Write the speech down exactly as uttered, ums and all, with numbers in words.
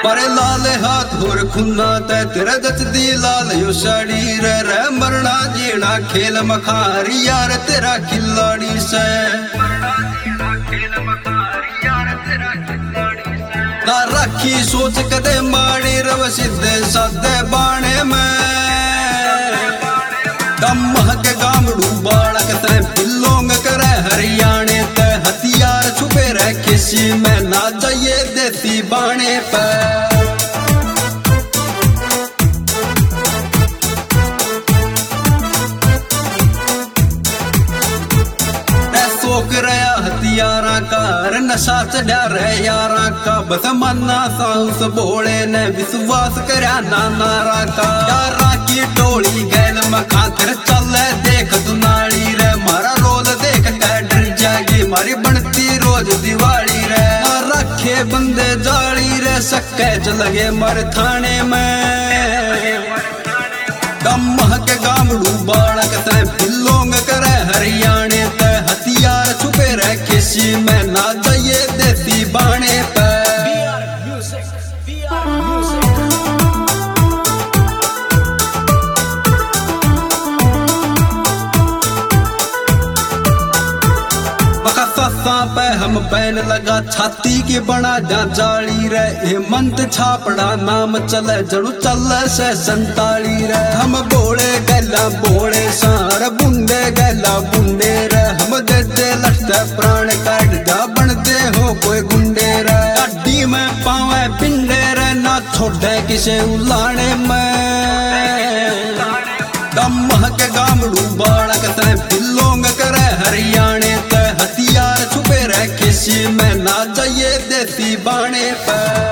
पर लाल हाथ होर खुन्ना ते तेरा जचदी लाल यो साड़ी रे रे मरना जीना खेल मखारी यार तेरा खिलाड़ी से ना रखी सोच कदे माड़ी रव सीधे साधे बाणे में दम के गामड़ू बालक ते पिल्लोंग करे हरियाणे ते हथियार छुपे रह किसी में ना जाइए देती बाणे पे हथियारा का नशा चढ़ा रहे यारा का बस मन्ना साउस बोले ने विश्वास करया ना नारा का यारा की टोली गैल मखातिर चले देख दुनाली रे मारा रोल देख डर जागी मारी बनती रोज दिवाली रे ना रखे बंदे जाली रे सके च लगे मर थाने में दम के गामड़ू बालक ते पिल्लोंग करे हरियाणे ते हथियार छुपे रह किसी में ना जाइए देती बाणे पे पे हम बैन लगा छाती की बना जा जाली रे हेमंत छापड़ा नाम चले जड़ू चले से संताली रे हम बोले गैला बोले सार बुंदे गैला बुंदे रे हम दे दे लखते प्राण काट जा बनते हो कोई गुंडे रे अड्डी में पावे पिंडे रे ना छोड़े किसे उलाने में दम के गामड़ू बालक ते पिल्लोंग करे हरियाणे ते हथियार छुपे रह किसी में ना जाइए देती बाणे पे।